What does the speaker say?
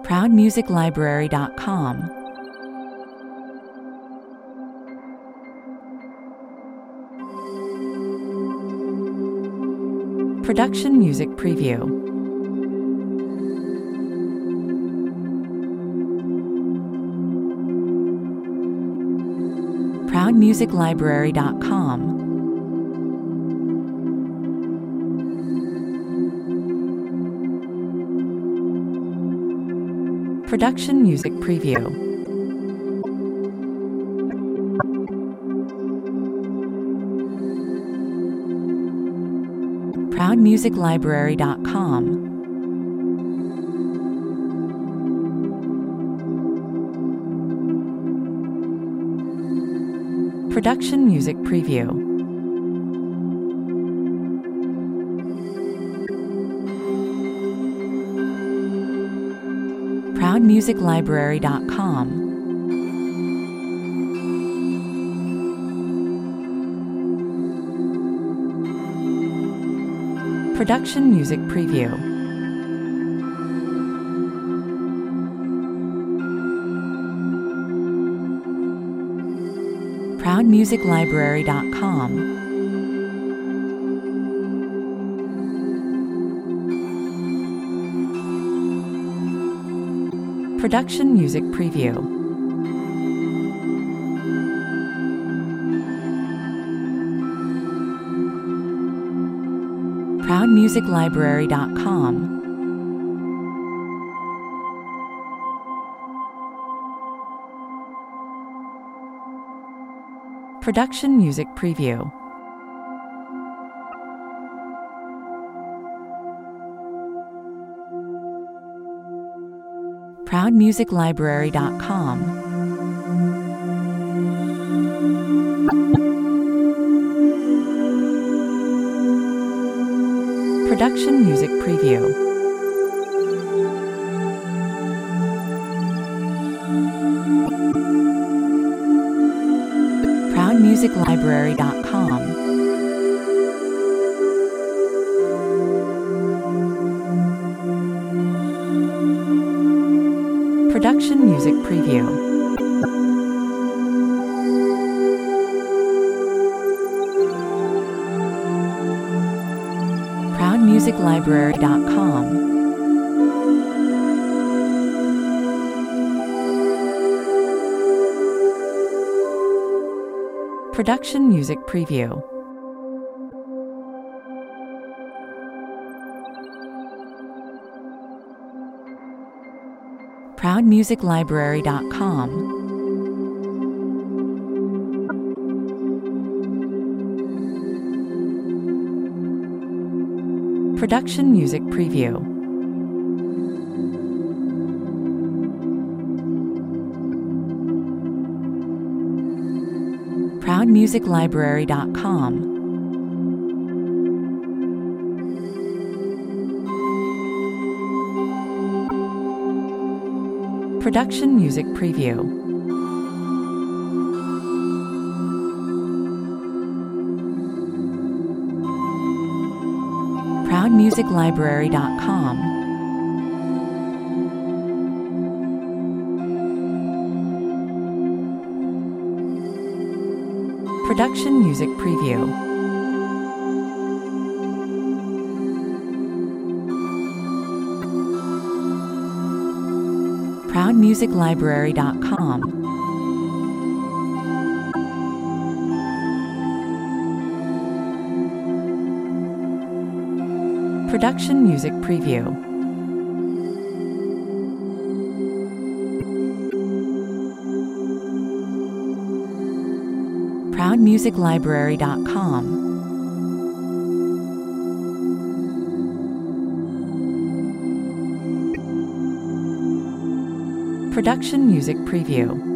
ProudMusicLibrary.com. Production Music Preview. ProudMusicLibrary.com. Production Music Preview. ProudMusicLibrary.com. Production Music Preview. ProudMusicLibrary.com. Production Music Preview. ProudMusicLibrary.com. Production Music Preview. ProudMusicLibrary.com. Production Music Preview. ProudMusicLibrary.com. Production Music Preview. ProudMusicLibrary.com. Production Music Preview. ProudMusicLibrary.com. Production Music Preview. ProudMusicLibrary.com. Production Music Preview. ProudMusicLibrary.com. Production Music Preview. ProudMusicLibrary.com. Production Music Preview. ProudMusicLibrary.com. Production Music Preview. ProudMusicLibrary.com. Production Music Preview.